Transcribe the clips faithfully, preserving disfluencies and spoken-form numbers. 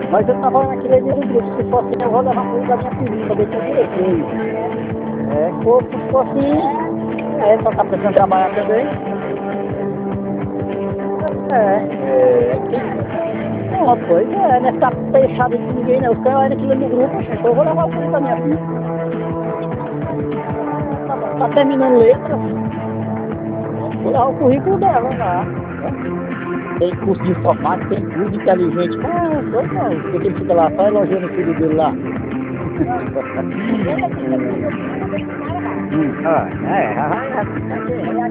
Mas eu tava naquele ali do grupo, se fosse eu vou levar coisa da minha filhinha, pra ver se eu direito. É, se for, se for assim, é, só tá precisando trabalhar também. É, é, tem, não, pois é, não tá fechado com ninguém, né? Os caras lá naquele do grupo, então eu vou levar o currículo da minha filha. Tá, tá terminando letras, vou levar o currículo dela lá. Tem curso de informática, tem curso de inteligente. Ah, pois não, porque ele fica lá só elogiando o filho dele lá. Hum, ah, é, vai, vai,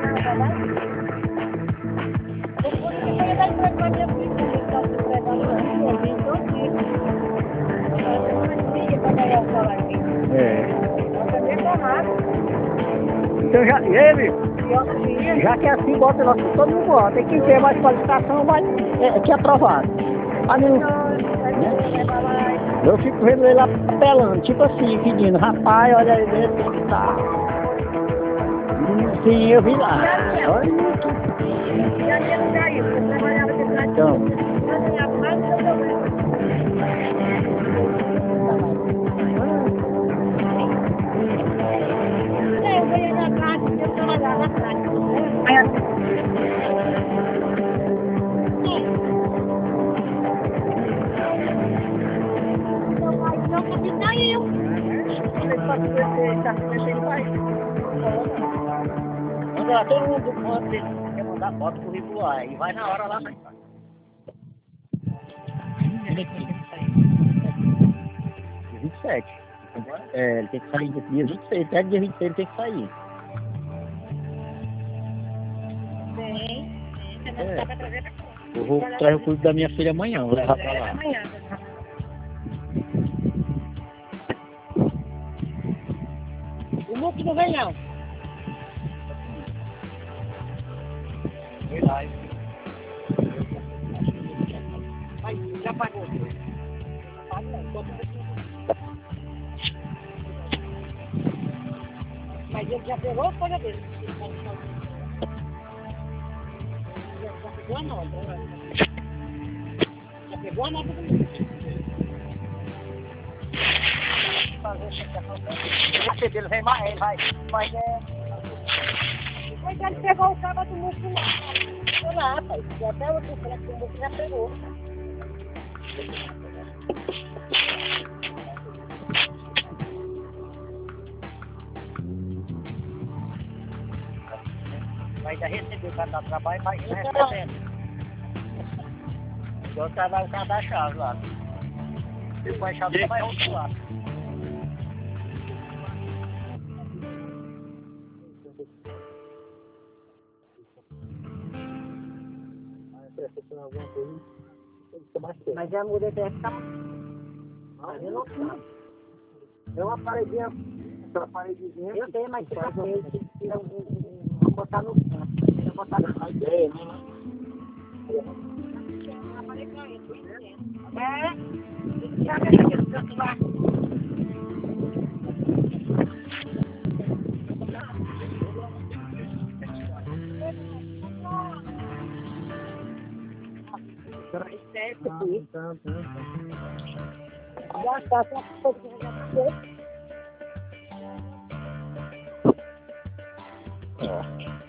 é. Então já, e aí, amigo? Já que é assim, bota nós todo mundo bota. E quem tiver mais qualificação vai é, que é aprovado. Ah, não, né? Eu fico vendo ele lá apelando, tipo assim, pedindo, rapaz, olha aí dentro tem que estar. Sim, eu vi lá. Olha então. Agora todo mundo do ponto quer mandar foto pro currículo lá, e vai na hora lá, mas vinte e sete. É, ele tem que sair dia vinte e seis, até dia vinte e seis ele tem que sair. É. Eu vou trazer o curso da minha filha amanhã, vou levar pra lá. O Luke não vem não. Vem lá, mas já pagou. Mas ele já pegou ou paga dele? Já pegou a nota? Já pegou a nota do mundo? O dele vem mais, ele vai, mas é... Mas ele pegou o cabo do músculo lá. Sei lá, rapaz, e até o outro do músculo já pegou. Mas ainda recebeu o cara do trabalho, mas não recebendo. Igual o trabalho, o cara dá a chave lá. Depois a chave só vai rotular. Mas é a mulher que tá... Ali não tá. É uma paredinha... Uma paredezinha... Eu tenho, mas você faz feio. Vou botar no... Vou botar na ideia, né? É. Já vem aquele canto lá. Certo aqui. Já está, só um pouquinho já. Ó.